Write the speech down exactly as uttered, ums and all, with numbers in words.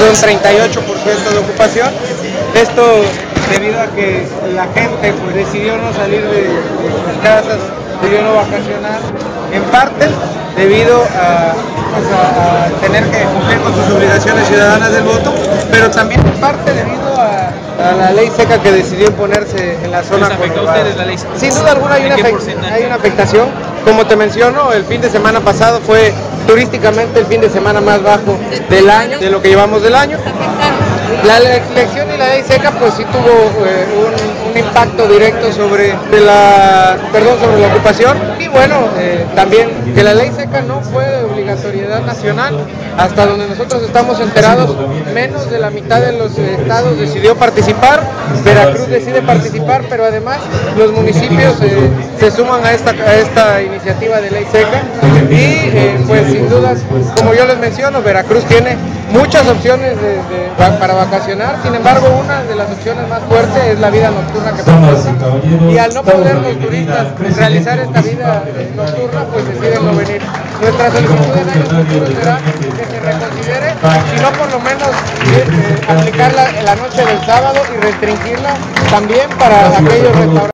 un treinta y ocho por ciento de ocupación. Esto debido a que la gente pues, decidió no salir de, de sus casas, decidió no vacacionar, en parte debido a, pues, a, a tener que cumplir con sus obligaciones ciudadanas del voto, pero también en parte debido a, a la ley seca que decidió imponerse en la zona conurbada. ¿Les afecta a ustedes la ley seca? Sin duda alguna hay una, hay una afectación. Como te menciono, el fin de semana pasado fue turísticamente el fin de semana más bajo del año, de lo que llevamos del año. La elección y la ley seca pues sí tuvo eh, un, un impacto directo sobre la, perdón, sobre la ocupación y bueno, eh, también que la ley seca no fue de obligatoriedad nacional, hasta donde nosotros estamos enterados, menos de la mitad de los estados decidió participar, Veracruz decide participar, pero además los municipios eh, se suman a esta, a esta iniciativa de ley seca y eh, pues sin dudas, como yo les menciono, Veracruz tiene muchas opciones de, de, para vacacionar, sin embargo una de las opciones más fuertes es la vida nocturna que proporciona y al no poder los turistas realizar esta vida eh, nocturna pues deciden no venir. Nuestra solicitud en años futuros será que se reconsidere, si no por lo menos eh, aplicarla en la noche del sábado y restringirla también para aquellos restaurantes